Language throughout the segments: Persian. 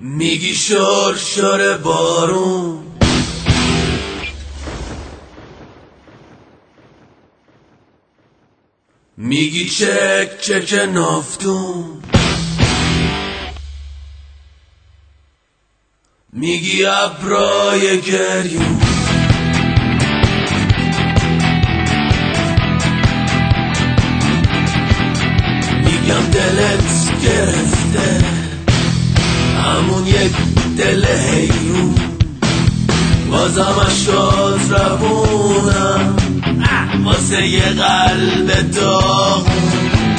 میگی شرشر بارون، میگی چک چک نافتون، میگی ابرای گریون، میگم دلت گرفته همون یک دل حیرون، بازم اشاز روونم واسه یه قلب داغون.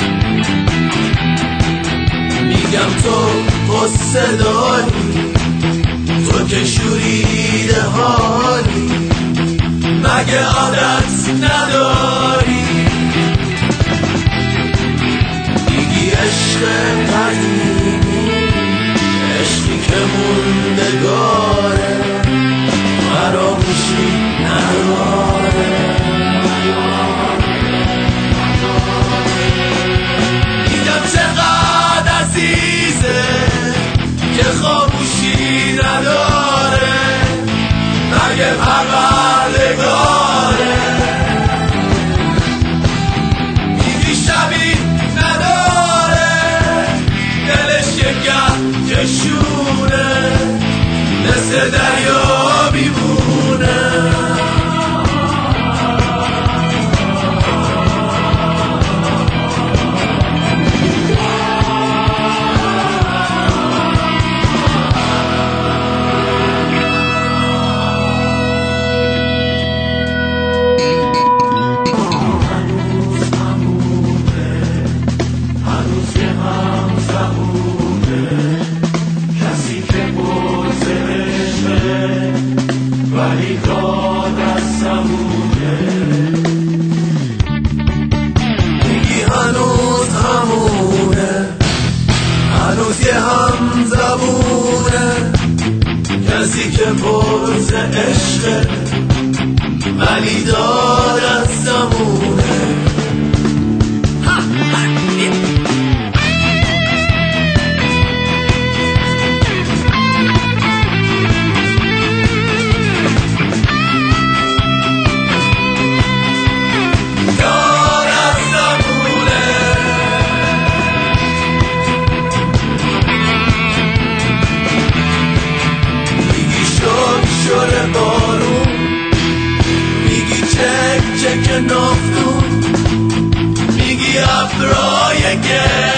میگم تو قصه داری، تو که شوریده حالی، مگه عادت نداری؟ میگی عشق قدیمی، عشقی که موندگاره، فراموشی نداره. میگم چقدر عزیزه که خاموشی نداره، مگه پروردگاره؟ میگی شبی نداره، دلش یکم کشونه، مثل دریا میمونه. ولی داد از سمونه، میگی هنوز همونه، هنوز یه هم زبونه، کسی که پرز عشقه ولی داد از سمونه. چک چک نافتون، میگی ابرای گریون.